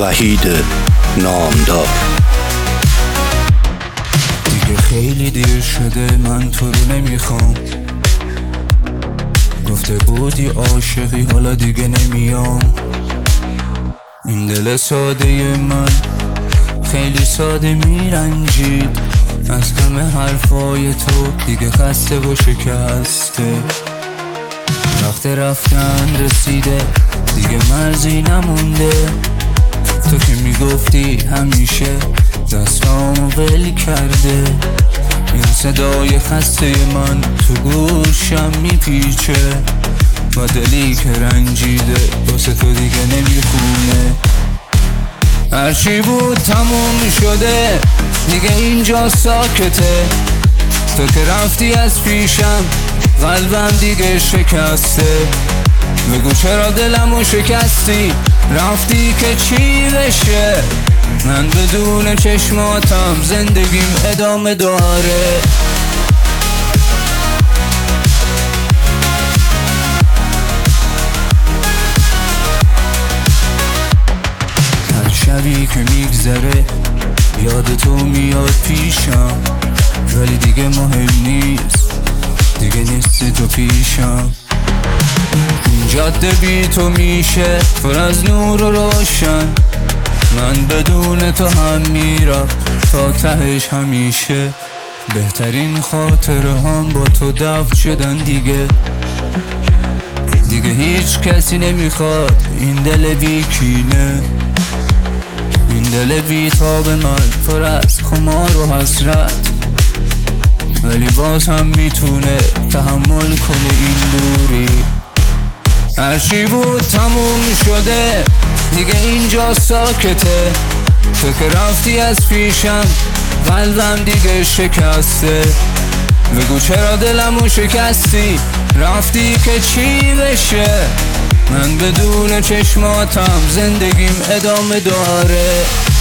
وحید نامدار. دیگه خیلی دیر شده، من تو رو نمیخوام. گفته بودی عاشقی، حالا دیگه نمیام. این دل ساده من خیلی ساده میرنجید از همه حرفای تو، دیگه خسته و شکسته. وقت رفتن رسیده، دیگه مرزی نمونده. تو که میگفتی همیشه دستامو ول کرده. این صدای خسته من تو گوشم میپیچه، با دلی که رنجیده واسه تو دیگه نمیخونه. هرچی بود تموم شده، دیگه اینجا ساکته. تو که رفتی از پیشم، قلبم دیگه شکسته. بگو چرا دلمو شکستی، رفتی که چی بشه؟ من بدون چشماتم زندگیم ادامه داره. هر شبی که میگذره یاد تو میاد پیشم، ولی دیگه مهم نیست، دیگه نیستی تو پیشم. این جاده بی تو میشه پر از نور و روشن. من بدون تو هم میرم تا تهش همیشه. بهترین خاطره هم با تو دفن شدن دیگه. دیگه هیچ کسی نمیخواد این دل بی کینه. این دل بی تاب من پر از خمار و حسرت، ولی باز هم میتونه تحمل کنه این دوری. هرچی بود تموم شده، دیگه اینجا ساکته. تو که رفتی از پیشم، قلبم دیگه شکسته. بگو چرا دلمو شکستی، رفتی که چی بشه؟ من بدون چشماتم زندگیم ادامه داره.